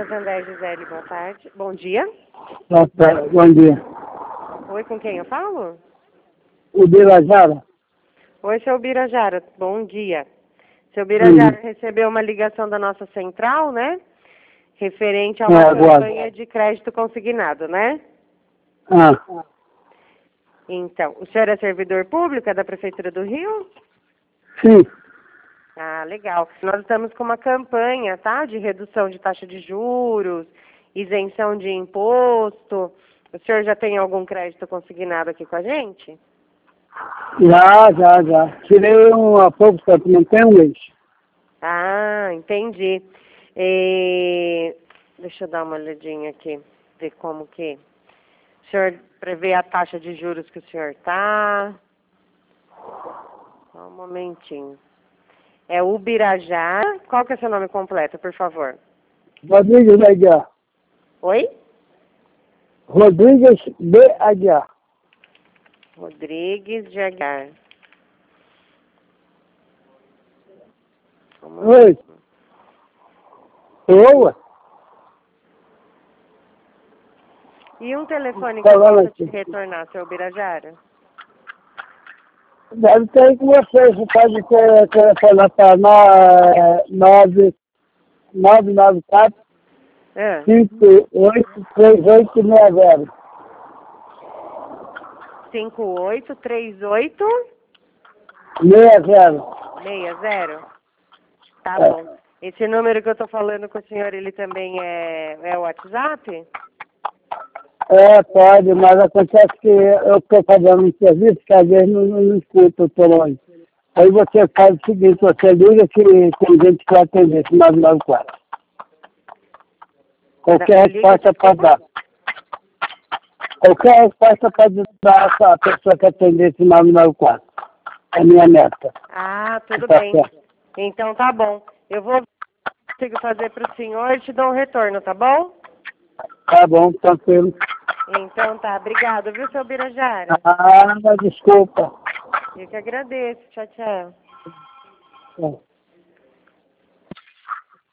Santander, Gisele, boa tarde. Bom dia. Bom dia. Oi, com quem eu falo? O Birajara? Oi, seu Birajara, bom dia. Seu Birajara recebeu uma ligação da nossa central, né? Referente a uma campanha de crédito consignado, né? Ah, Então, o senhor é servidor público, é da Prefeitura do Rio? sim. Ah, legal. Nós estamos com uma campanha, tá? De redução de taxa de juros, isenção de imposto. O senhor já tem algum crédito consignado aqui com a gente? Já. Tirei há pouco tempo, não tem um mês. Ah, entendi. Deixa eu dar uma olhadinha aqui, ver como que... O senhor prevê a taxa de juros que o senhor tá? Só um momentinho. É Ubirajara. Qual que é seu nome completo, por favor? Rodrigues de Aguiar. Oi? Rodrigues de Aguiar. Rodrigues de Aguiar. Oi. Oi. E um telefone que eu possa te retornar, seu Ubirajara? Deve ter aí com vocês. Você pode telefonar para 994 583860. 5838 60. 60. Tá bom. Esse número que eu tô falando com o senhor, ele também é o WhatsApp? Pode, mas acontece que eu estou fazendo um serviço que às vezes não escuto, eu estou longe. Aí você faz o seguinte, você liga que tem gente que vai atender esse 994. Qualquer resposta pode dar. Qualquer resposta pode dar a pessoa que atender esse 994. É minha meta. Ah, tudo bem. Então tá bom. Eu vou consigo fazer para o senhor e te dou um retorno, tá bom? Tá bom, tranquilo. Então tá, obrigado, viu, seu Birajara? Ah, desculpa. Eu que agradeço. Tchau, tchau. É.